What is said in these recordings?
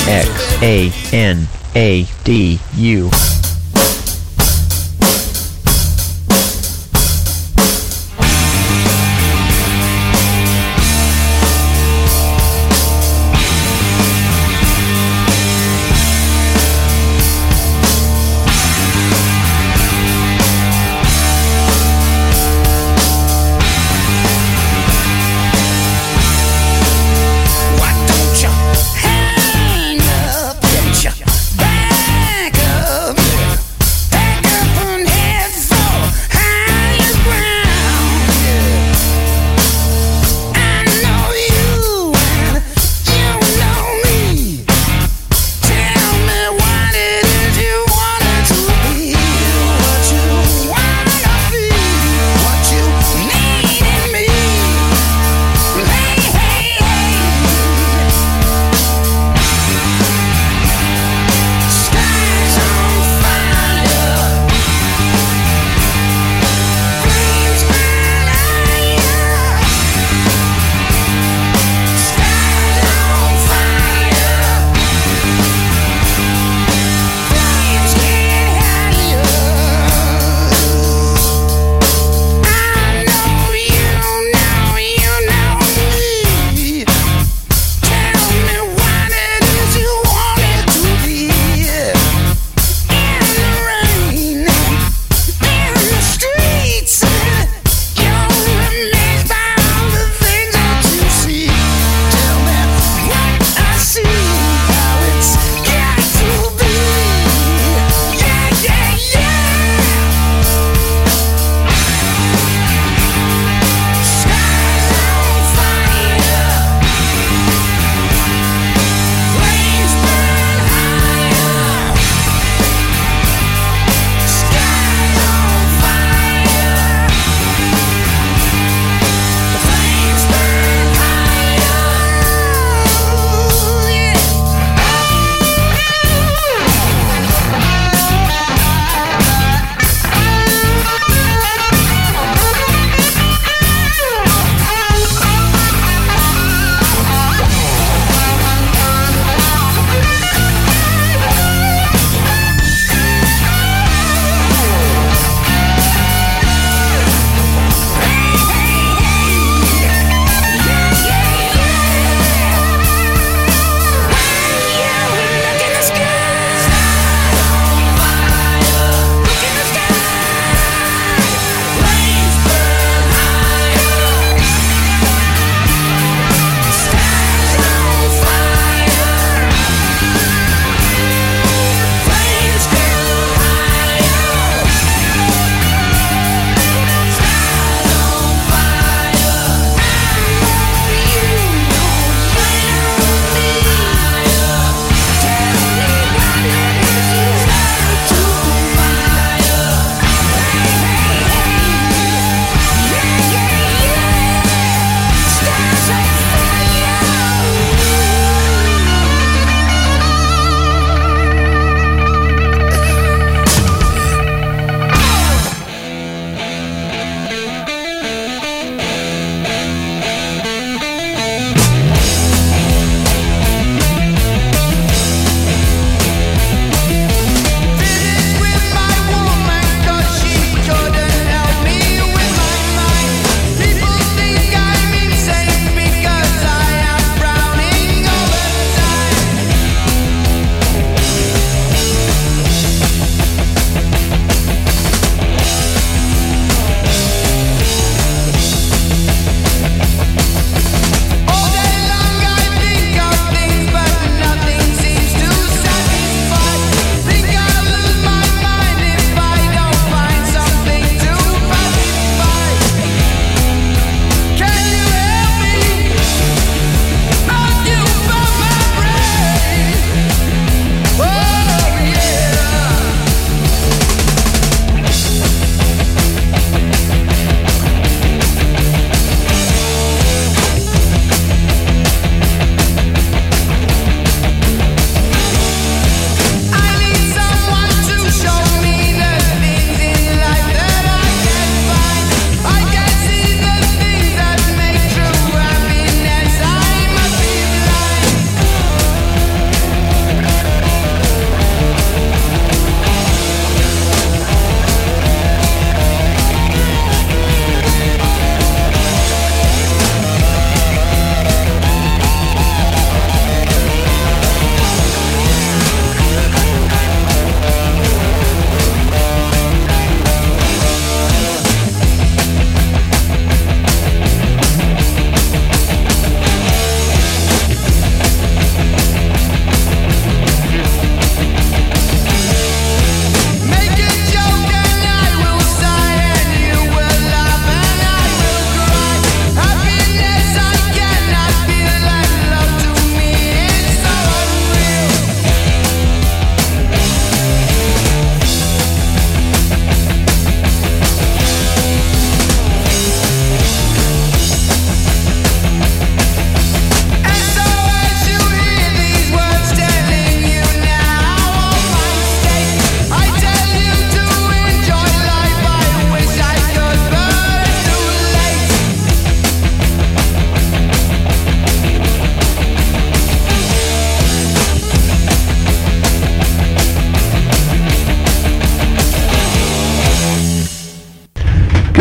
Xanadu. Why don't you hang up? Get your back up?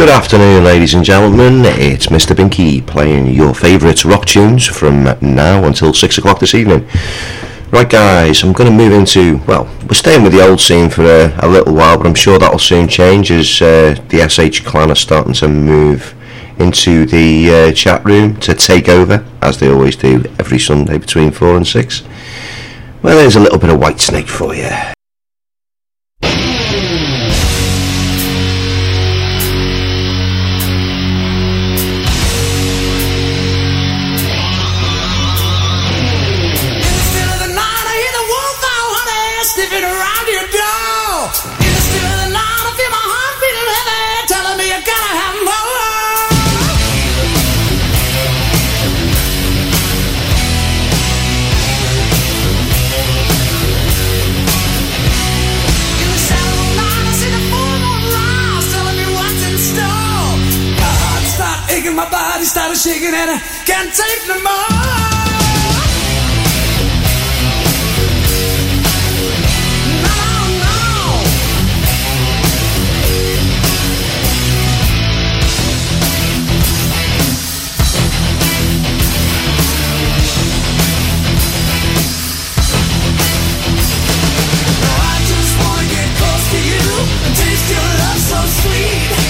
Good afternoon, ladies and gentlemen. It's Mr. Binky playing your favourite rock tunes from now until 6 o'clock this evening. Right, guys, I'm going to move into, well, we're staying with the old scene for a little while, but I'm sure that'll soon change as the SH clan are starting to move into the chat room to take over, as they always do every Sunday between 4 and 6. Well, there's a little bit of Whitesnake for you. My body started shaking and I can't take no more.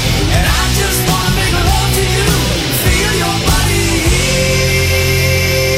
Feel your body.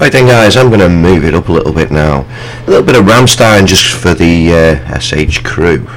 Right then, guys, I'm going to move it up a little bit now. A little bit of Rammstein just for the SH crew.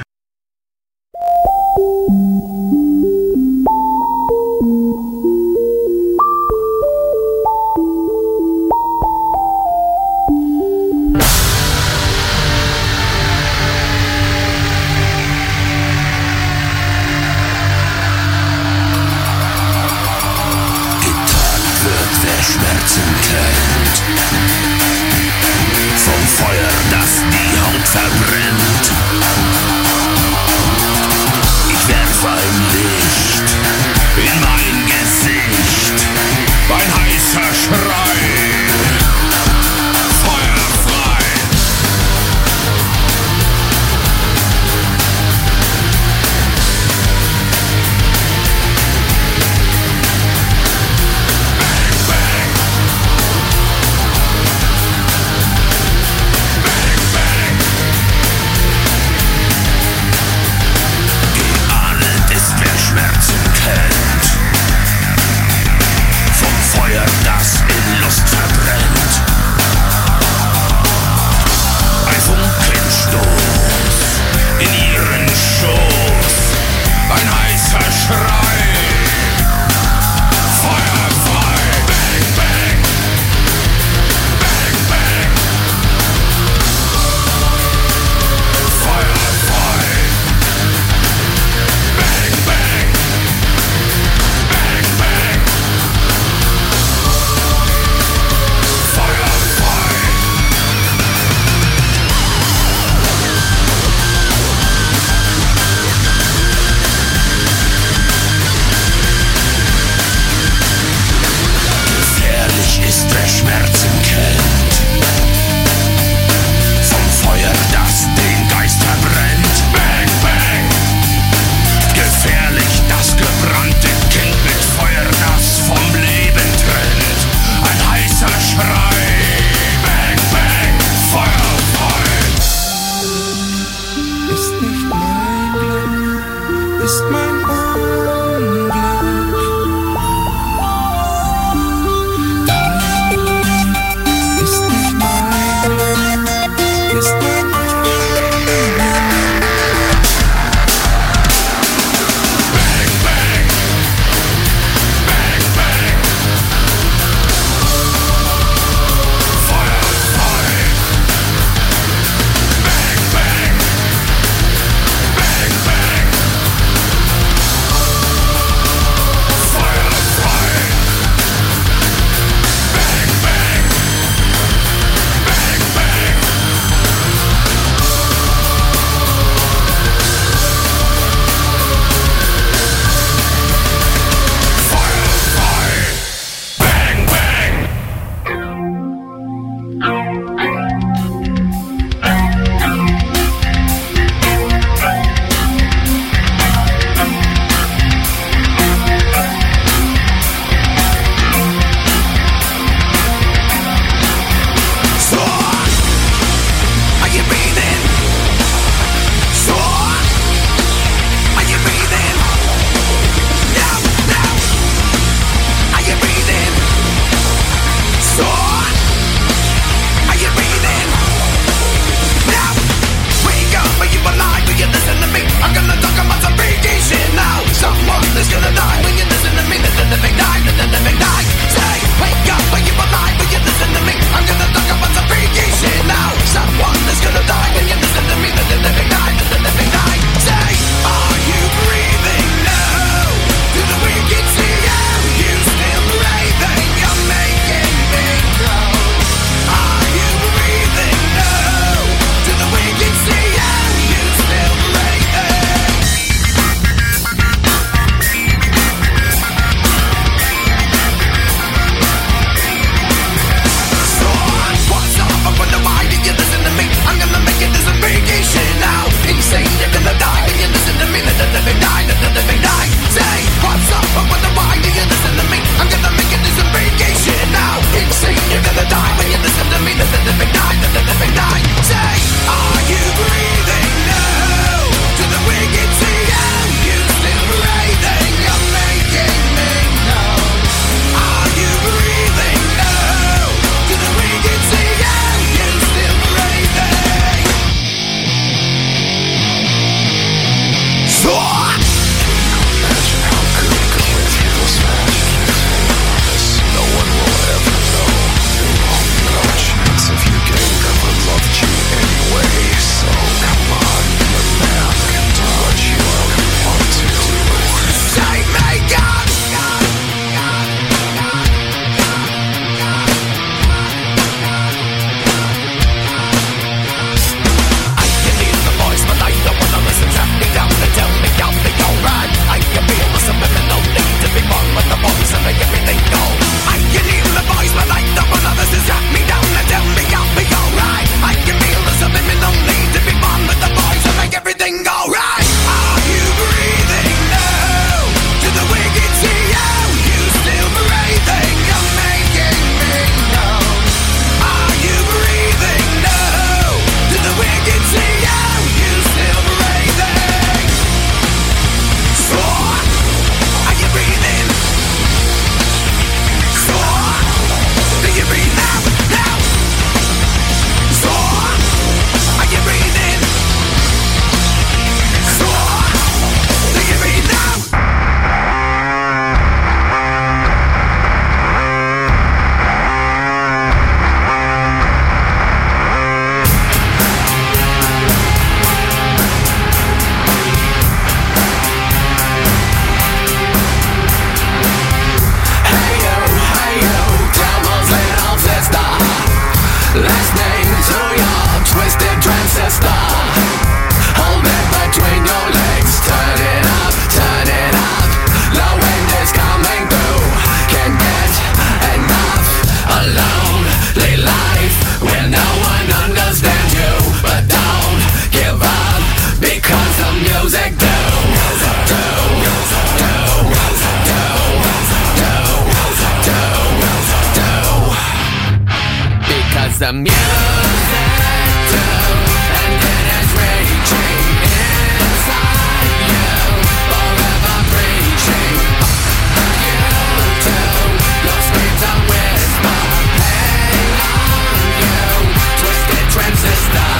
Because the music too, and it is raging inside you, forever preaching. You too, your screams are whisper, hang on you, twisted transistor.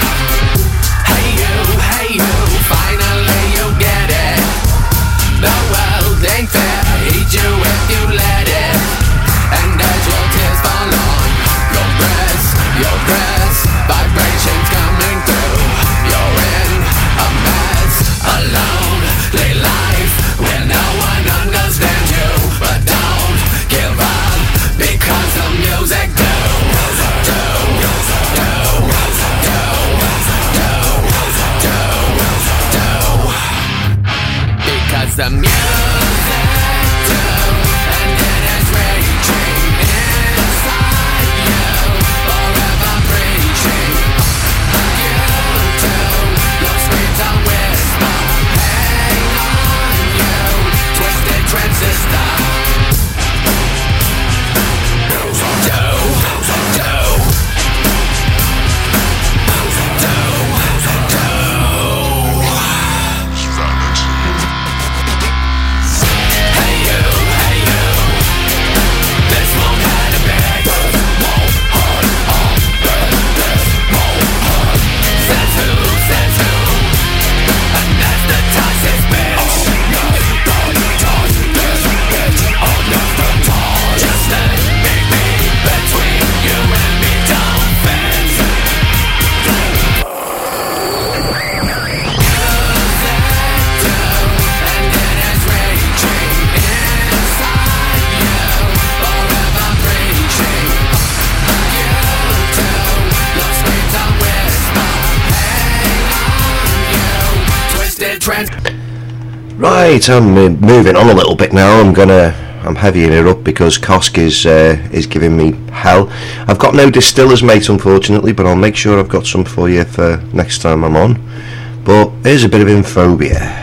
Hey you, finally you get it. The world ain't fair, eat you if you let it. And as your tears fall on your breath, vibrations coming through. You're in a mess, a lonely life where no one understands you. But don't give up, because the music do. Because the music do, and it is raging inside you, forever preaching. You too, your screams are whisper, hang on you, twisted transistor. Right, I'm moving on a little bit now. I'm heavying it up because Kosk is giving me hell. I've got no distillers, mate, unfortunately, but I'll make sure I've got some for you for next time I'm on. But here's a bit of Infobia.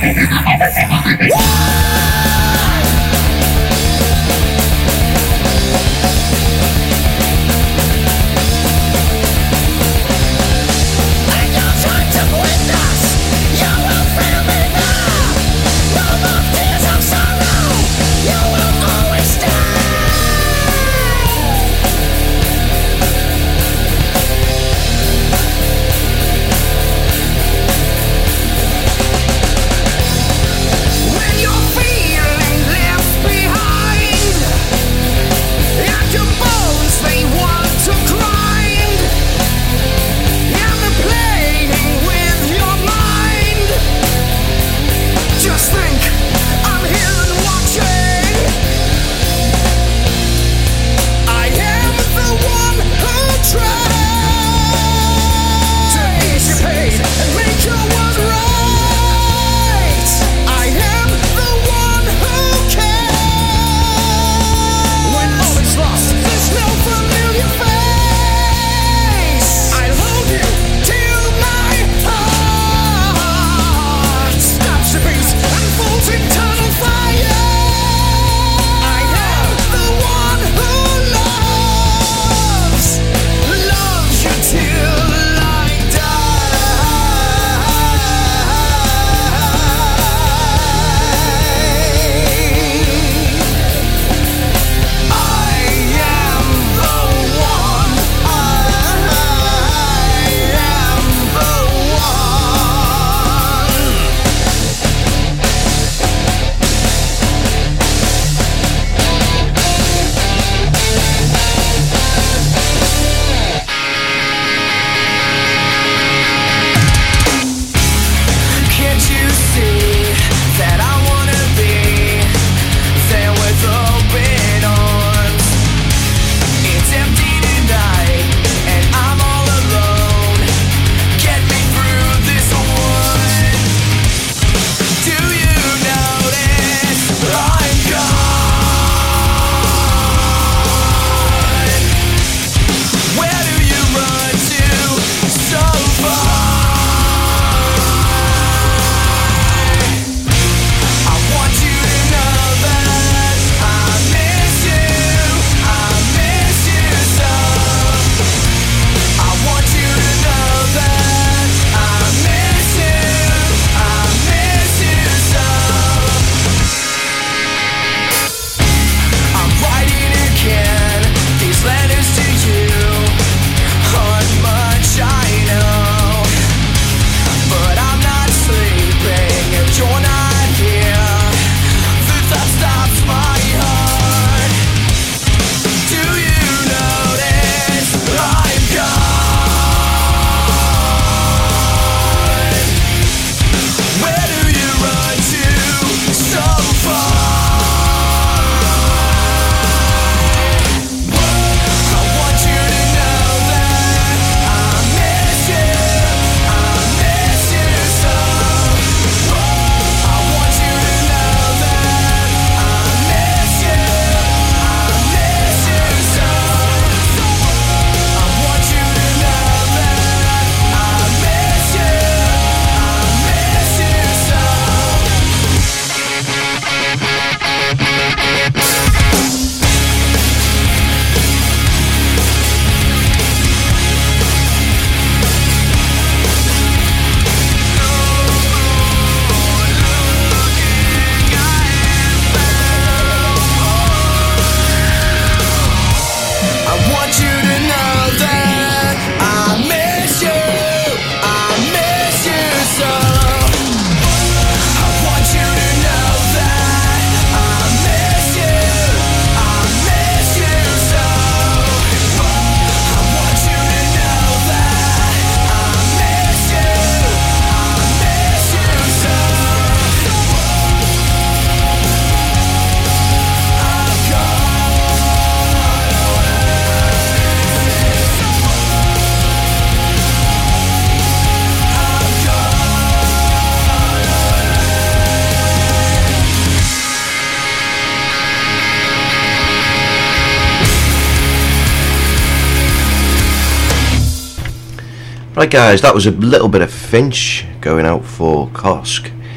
Right guys, that was a little bit of Finch going out for Kosk.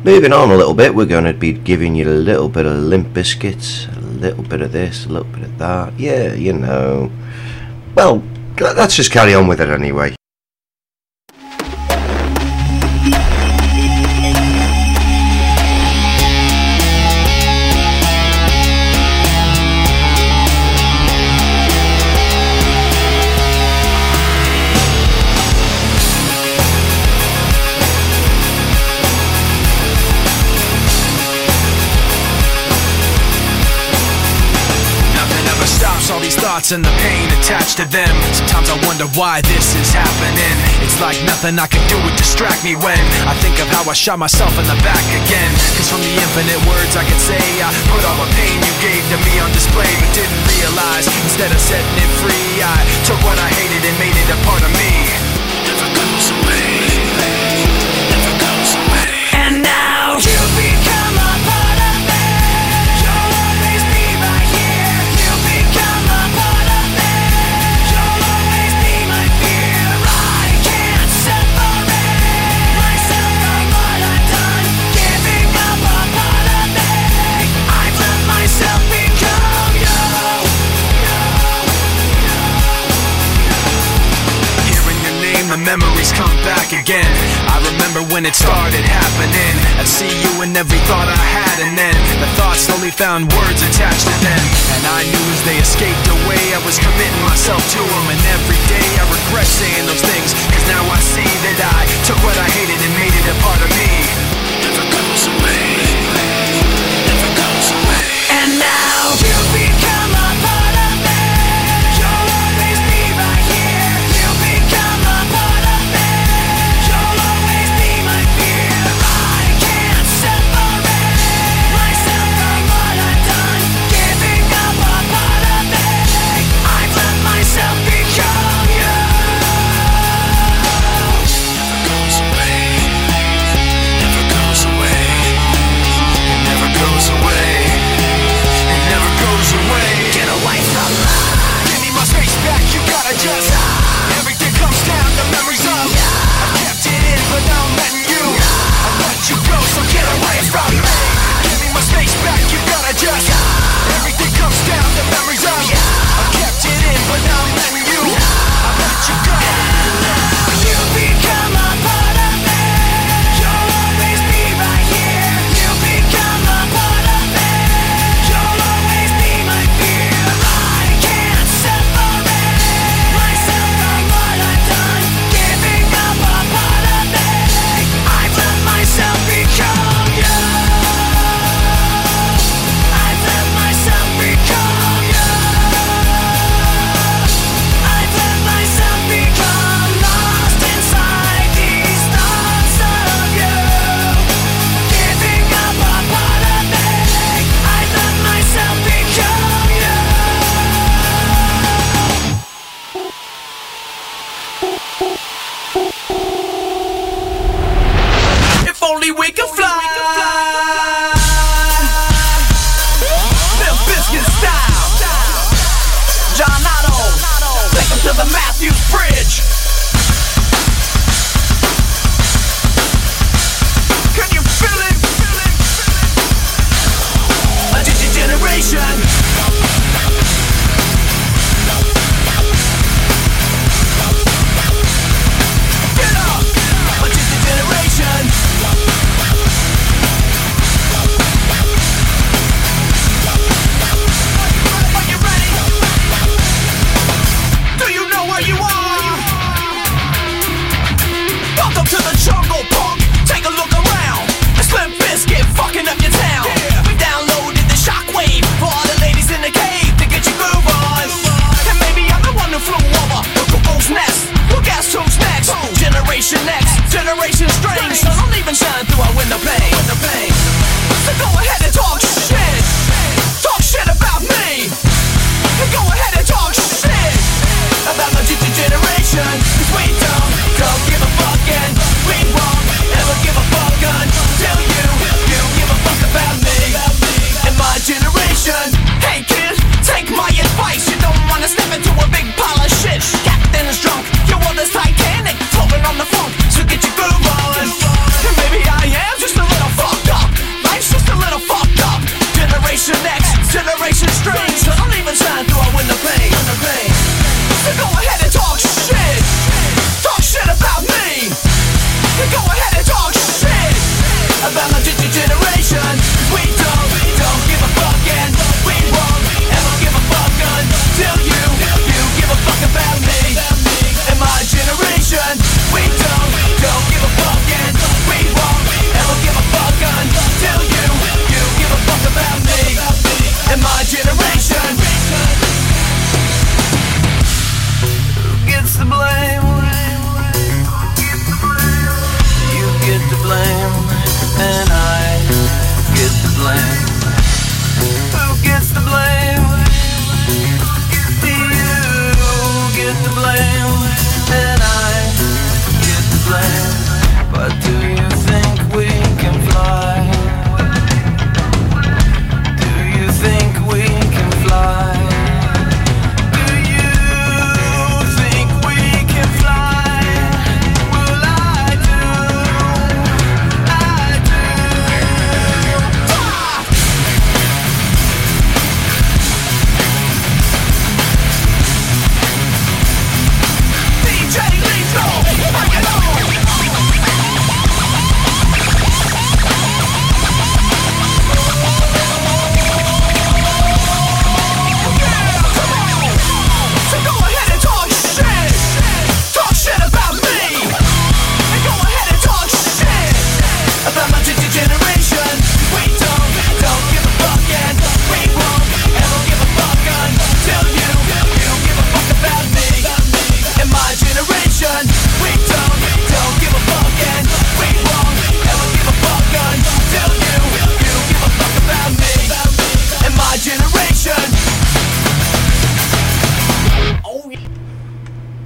Moving on a little bit, we're going to be giving you a little bit of Limp Bizkit, a little bit of this, a little bit of that. Yeah, you know. Well, let's just carry on with it anyway. And the pain attached to them. Sometimes I wonder why this is happening. It's like nothing I can do would distract me when I think of how I shot myself in the back again. Cause from the infinite words I could say, I put all the pain you gave to me on display, but didn't realize instead of setting it free, I took what I hated and made it a part of me. Never goes away. Never goes away. And now you become a part of me. You'll always be right here. You become a part of me. You'll always be my fear. I can't separate myself from what I've done. Giving up a part of me. I've let myself become you. Hearing your name, the memories come back again. I remember when it started happening. I'd see you in every thought I had, and then the thoughts slowly found words attached to them. And I knew as they escaped away, I was committing myself to them. And every day I regret saying those things, cause now I see that I took what I hated and made it a part of me. Never goes away. Never goes away. And now you become a part of me. You'll always be right here. You become a part of me. You'll always be my fear. I can't separate myself from what I've done. Giving up a part of me. I've let myself become you. Never goes away. Never goes away. It never goes away. It never goes away. Get away from me. Give me my space back. You gotta just. Everything comes down to memories of. I've kept it in, but now I'm letting you. I let you go, so get away from me. Give me my space back. You gotta just. Everything comes down to memories of. I've kept it in, but now I'm letting you. I let you go. You become a part of me. You'll always be right here. You become a part of me. You'll always be my fear. I can't separate myself from what I've done. Giving up a part of me. I've let myself become you. I've let myself become you. I've let myself become lost inside these thoughts of you. Giving up a part of me. I've let myself become you. If only we could fly. Limp Bizkit style. John Otto. Take him to the Matthews Bridge. Can you feel it? A generation. Get up. A generation. Are you ready? Do you know where you are?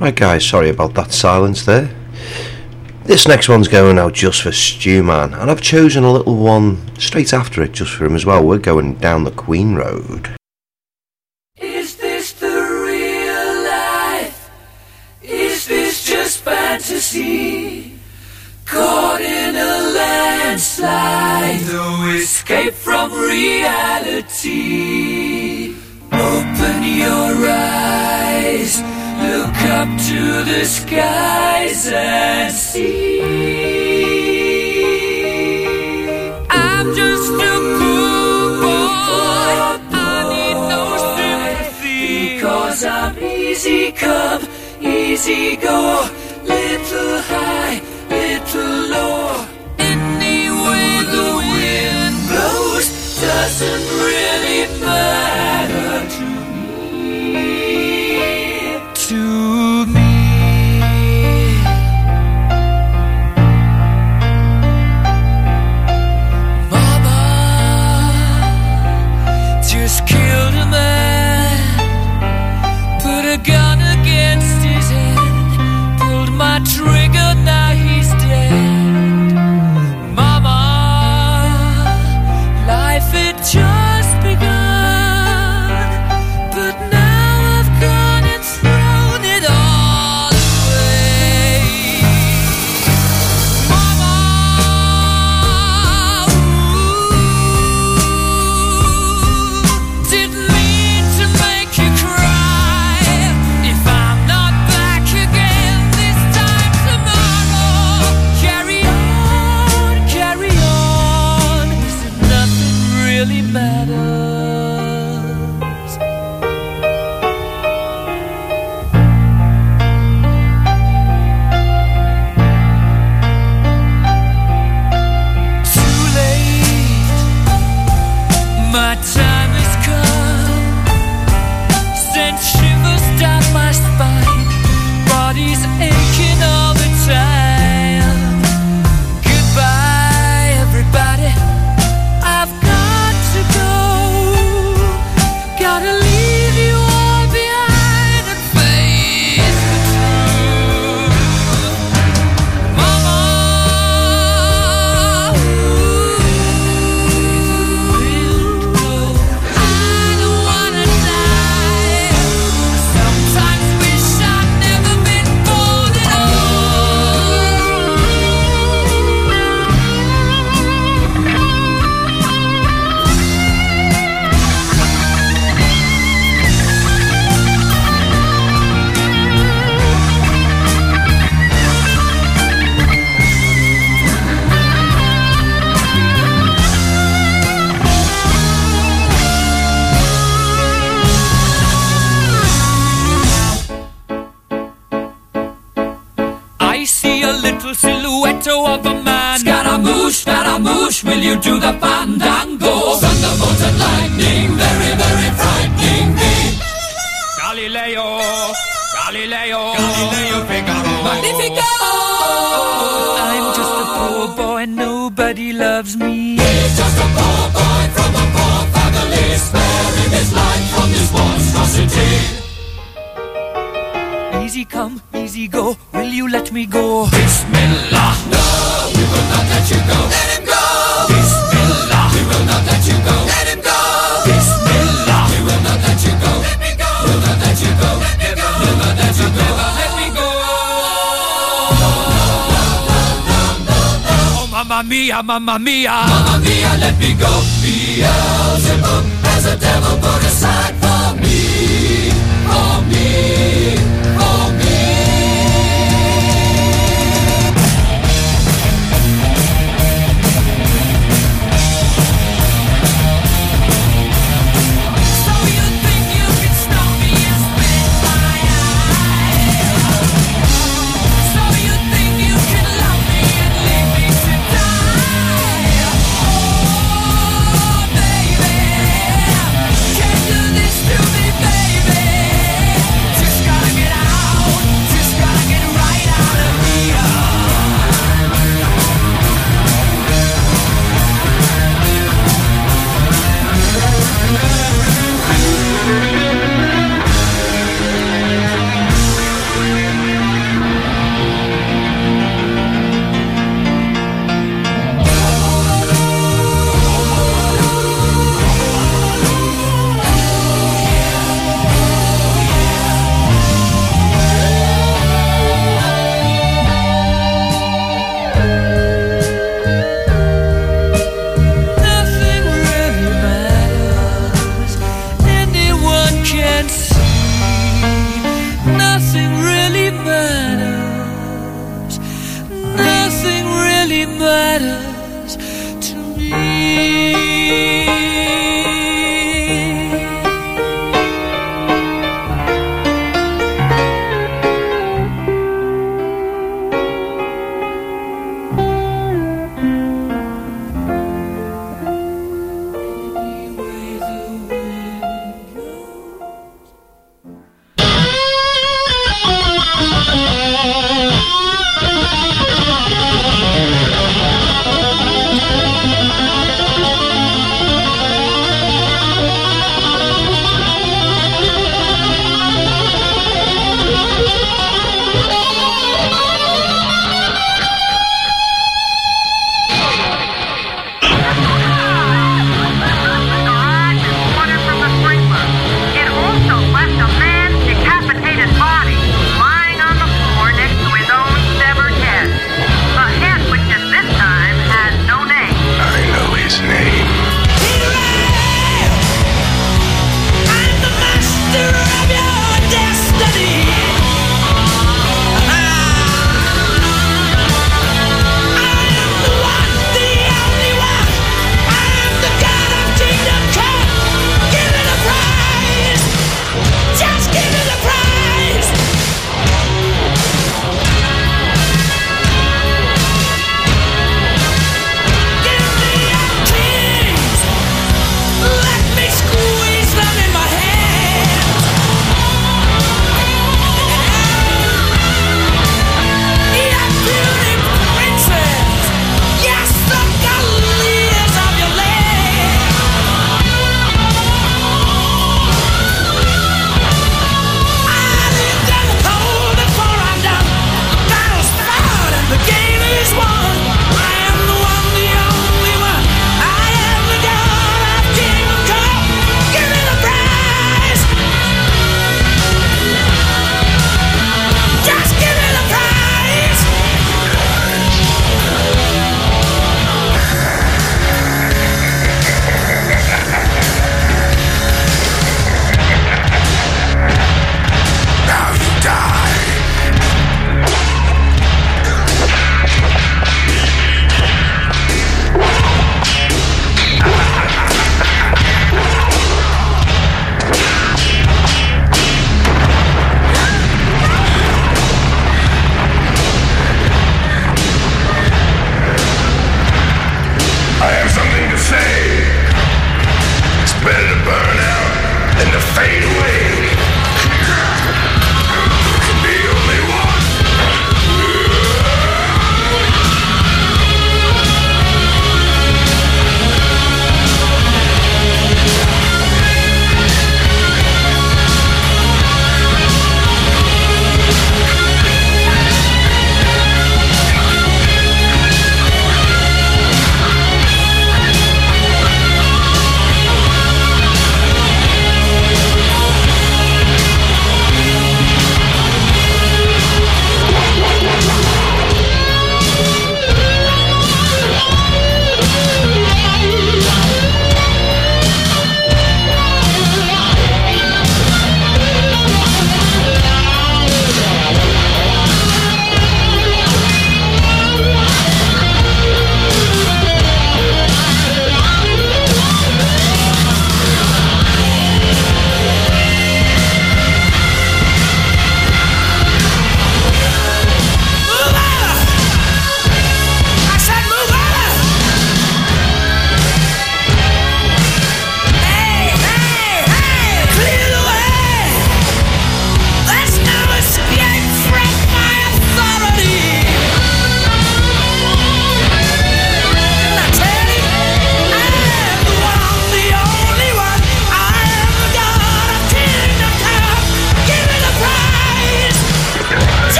Right guys, sorry about that silence there. This next one's going out just for Stu Man, and I've chosen a little one straight after it just for him as well. We're going down the Queen Road. Is this the real life? Is this just fantasy? Caught in a landslide, no escape from reality. Open your eyes, look up to the skies and see. I'm just a poor boy, I need no sympathy, because I'm easy come, easy go, little high, little low. Any way the wind blows doesn't really matter to me. To me. Mama just killed a man, put a gun against his head, pulled my trigger, now he's dead. Mama, life had just begun, but now I've gone and thrown it all away. Mama, didn't mean to make you cry. If I'm not back again this time tomorrow, carry on, carry on, as if nothing really matters. Too late, my time has come, sent shivers down my spine, body's aching all the time. Goodbye, everybody, I've got to go, gotta leave you all behind and face the truth. Mama, I don't wanna die. Sometimes wish I'd never been born at I see a little silhouette of a man. Scaramouche, will you do the fandango? Thunderbolt and lightning, very, very frightening me. Galileo, Figaro, Magnifico. I'm just a poor boy, nobody loves me. He's just a poor boy from a poor family, sparing his life from this monstrosity. Easy come, easy go, will you let me go? Bismillah, no, we will not let you go. Let him go. Bismillah, we will not let you go. Let him go. Bismillah, we will not let you go. Let me go. We'll not let you go. Let me go. We'll not let you go. Let me go. Oh, mamma mia, mamma mia. Mamma mia, let me go. Beelzebub has a devil put aside for me. For me. For me. So you think you can stop me and spit my eye? So you think you can love me and leave me to die? Oh, baby, can't do this to me, baby. Just gotta get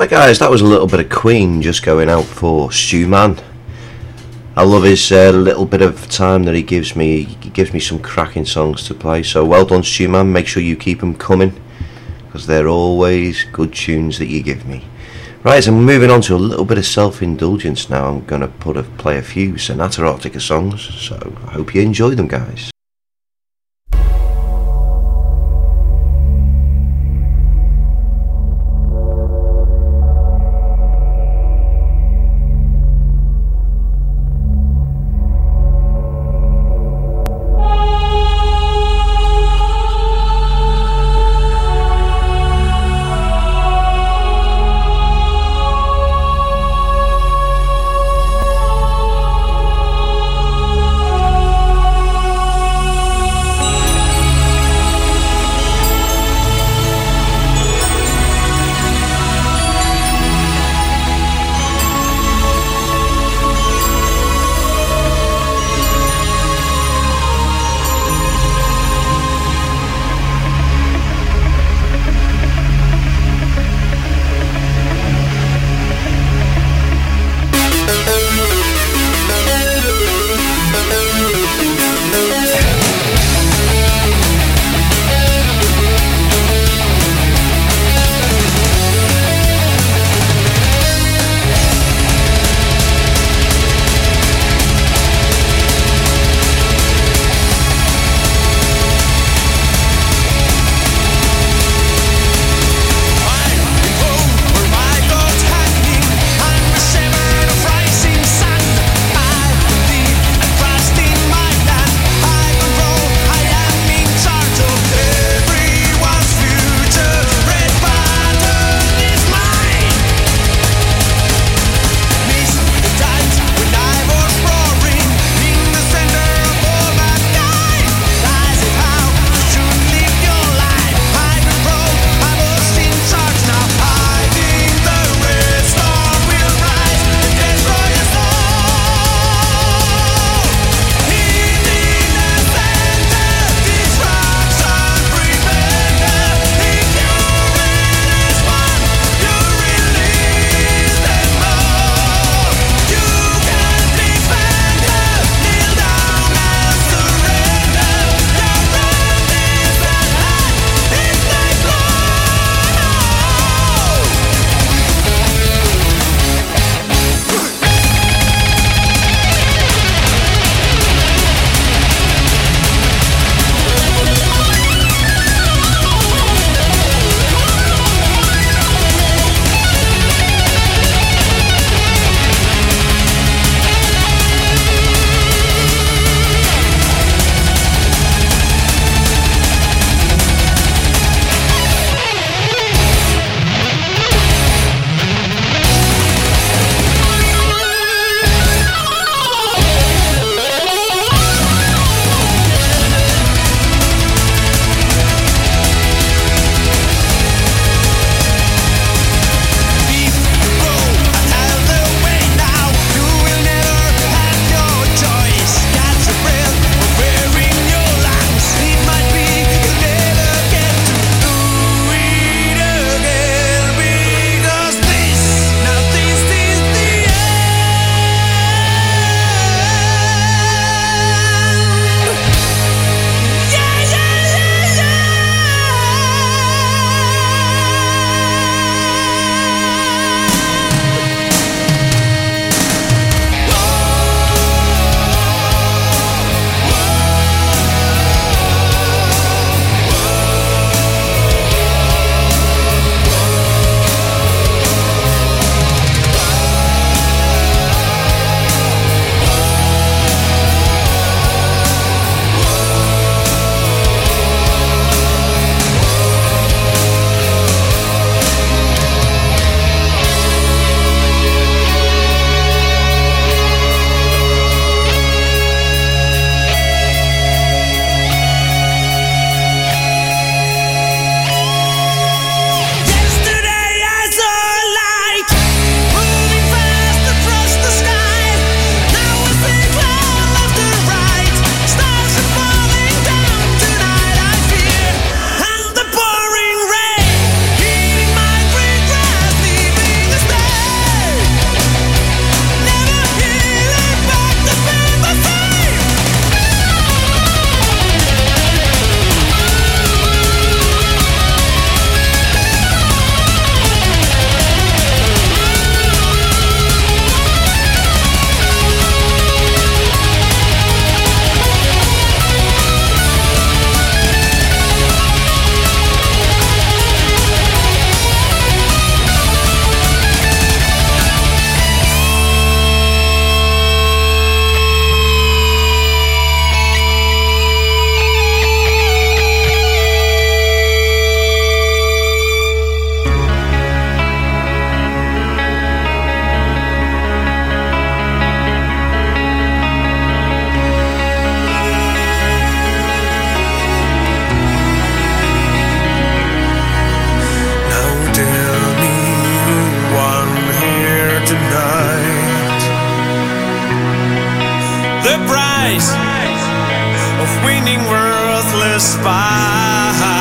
Right guys, that was a little bit of Queen just going out for Stu Man. I love his little bit of time that he gives me. He gives me some cracking songs to play, so well done Stu Man. Make sure you keep them coming, because they're always good tunes that you give me. Right, so I'm moving on to a little bit of self-indulgence now. I'm going to play a few Sonata Arctica songs, so I hope you enjoy them guys. the price of winning worthless spies.